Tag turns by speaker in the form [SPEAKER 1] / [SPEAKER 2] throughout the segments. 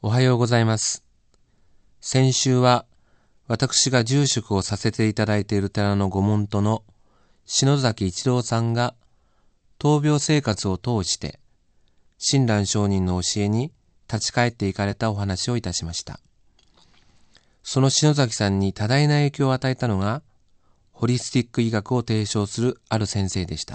[SPEAKER 1] おはようございます。先週は私が住職をさせていただいている寺の御門徒の篠崎一郎さんが闘病生活を通して親鸞上人の教えに立ち返っていかれたお話をいたしました。その篠崎さんに多大な影響を与えたのがホリスティック医学を提唱するある先生でした。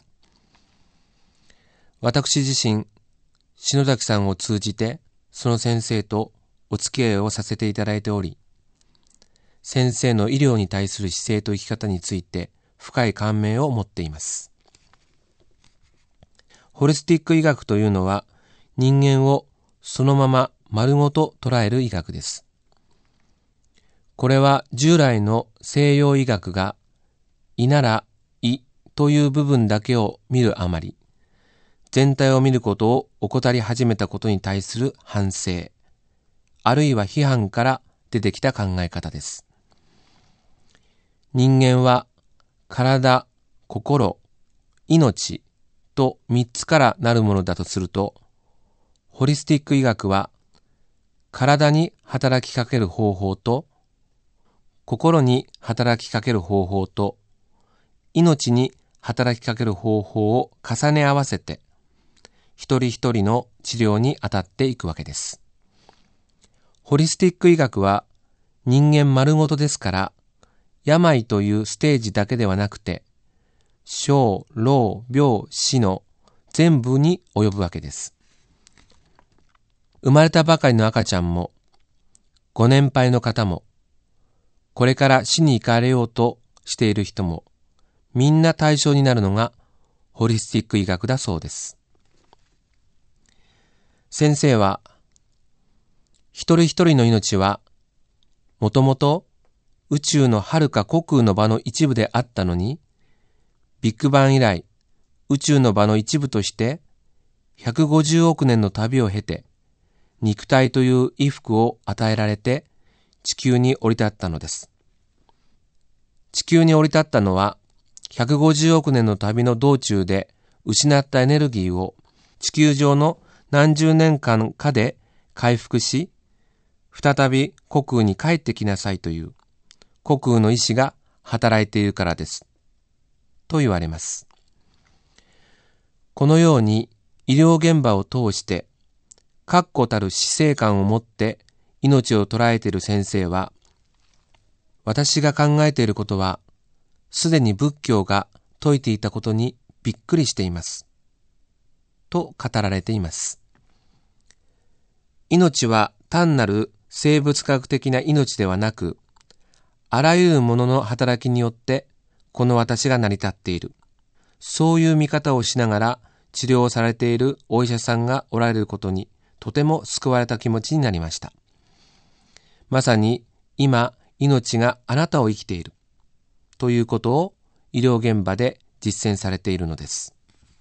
[SPEAKER 1] 私自身、篠崎さんを通じてその先生とお付き合いをさせていただいており、先生の医療に対する姿勢と生き方について深い感銘を持っています。ホリスティック医学というのは人間をそのまま丸ごと捉える医学です。これは従来の西洋医学が胃なら胃という部分だけを見るあまり、全体を見ることを怠り始めたことに対する反省、あるいは批判から出てきた考え方です。人間は体、心、命と3つからなるものだとすると、ホリスティック医学は体に働きかける方法と、心に働きかける方法と、命に働きかける方法を重ね合わせて、一人一人の治療に当たっていくわけです。ホリスティック医学は人間丸ごとですから、病というステージだけではなくて、生、老、病、死の全部に及ぶわけです。生まれたばかりの赤ちゃんも、ご年配の方も、これから死に行かれようとしている人も、みんな対象になるのがホリスティック医学だそうです。先生は、一人一人の命は、もともと宇宙の遥か虚空の場の一部であったのに、ビッグバン以来、宇宙の場の一部として、150億年の旅を経て、肉体という衣服を与えられて、地球に降り立ったのです。地球に降り立ったのは、150億年の旅の道中で失ったエネルギーを地球上の何十年間かで回復し、再び虚空に帰ってきなさいという虚空の意志が働いているからです。と言われます。このように医療現場を通して確固たる死生観を持って命を捉えている先生は、私が考えていることはすでに仏教が説いていたことにびっくりしています。と語られています。命は単なる生物学的な命ではなく、あらゆるものの働きによってこの私が成り立っている。そういう見方をしながら治療をされているお医者さんがおられることにとても救われた気持ちになりました。まさに今命があなたを生きているということを医療現場で実践されているのです。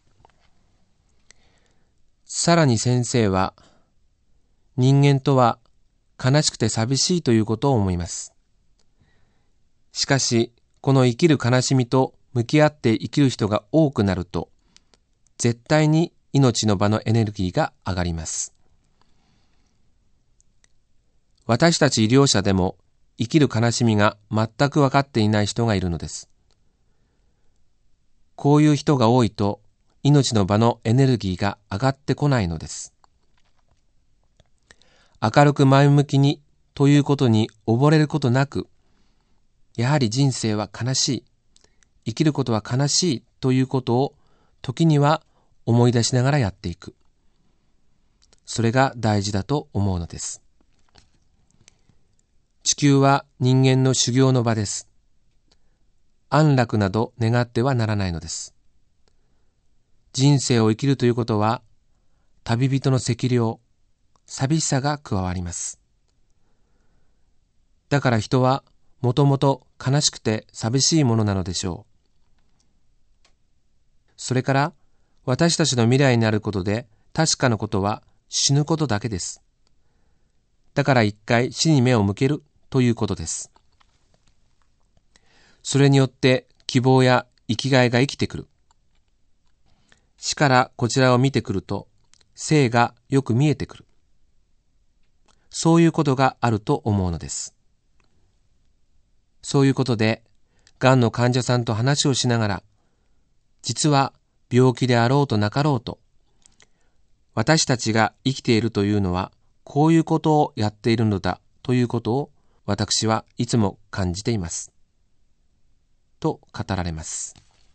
[SPEAKER 1] さらに先生は、人間とは悲しくて寂しいということを思います。しかし、この生きる悲しみと向き合って生きる人が多くなると、絶対に命の場のエネルギーが上がります。私たち医療者でも生きる悲しみが全く分かっていない人がいるのです。こういう人が多いと、命の場のエネルギーが上がってこないのです。明るく前向きにということに溺れることなく、やはり人生は悲しい、生きることは悲しいということを時には思い出しながらやっていく。それが大事だと思うのです。地球は人間の修行の場です。安楽など願ってはならないのです。人生を生きるということは、旅人の寂寥、寂しさが加わります。だから人はもともと悲しくて寂しいものなのでしょう。それから私たちの未来になることで確かなことは死ぬことだけです。だから一回死に目を向けるということです。それによって希望や生きがいが生きてくる。死からこちらを見てくると生がよく見えてくる。 そういうことがあると思うのです。そういうことで、がんの患者さんと話をしながら、実は病気であろうとなかろうと、私たちが生きているというのは、こういうことをやっているのだということを私はいつも感じています。と語られます。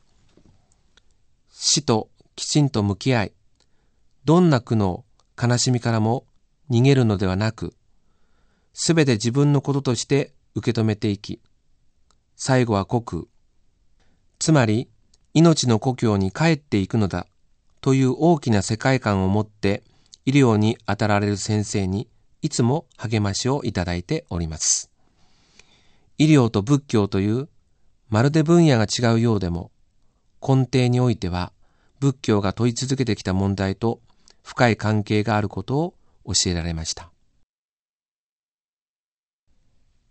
[SPEAKER 1] 死ときちんと向き合い、どんな苦悩、悲しみからも逃げるのではなく、すべて自分のこととして受け止めていき、最後は虚空、つまり命の故郷に帰っていくのだという大きな世界観を持って医療に当たられる先生にいつも励ましをいただいております。医療と仏教というまるで分野が違うようでも、根底においては仏教が問い続けてきた問題と深い関係があることを教えられました。